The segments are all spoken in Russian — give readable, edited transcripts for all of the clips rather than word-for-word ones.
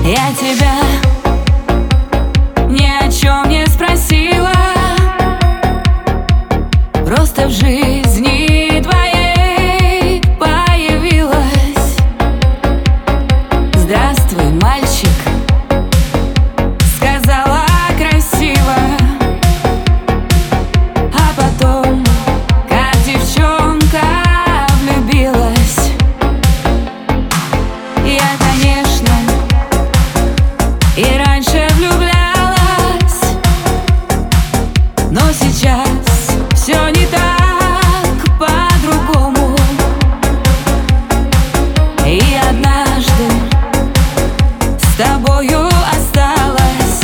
Я тебя ни о чем не спросила, просто в жизни твоей появилась. Здравствуй, мальчик, сказала красиво, а потом, как девчонка, влюбилась. Я, конечно, и раньше влюблялась, но сейчас все не так, по-другому. И однажды с тобою осталась,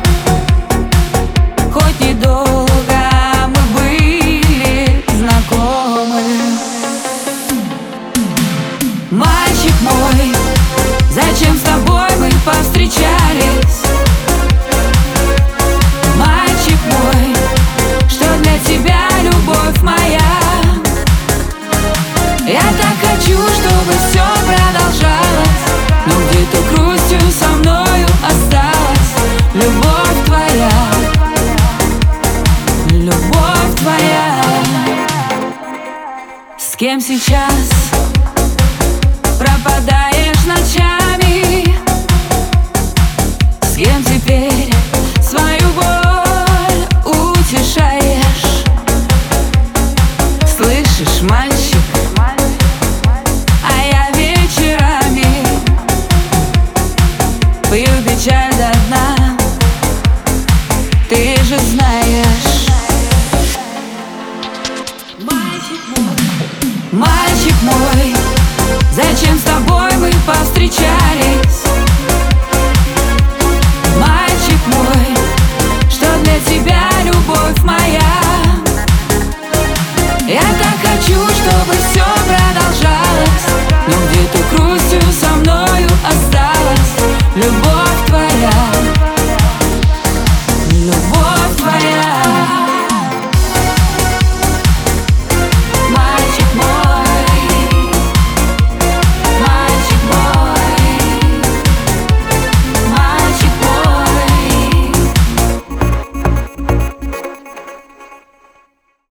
хоть недолго мы были знакомы. Мальчик мой, зачем с тобой мы повстречались? Мальчик мой, что для тебя любовь моя? Я так хочу, чтобы все продолжалось, но где-то грустью со мною осталась любовь твоя, любовь твоя. С кем сейчас пропадаешь ночами? С кем теперь свою боль утешаешь? Слышишь, мальчик, а я вечерами пью печаль до дна, ты же знаешь. Мальчик мой,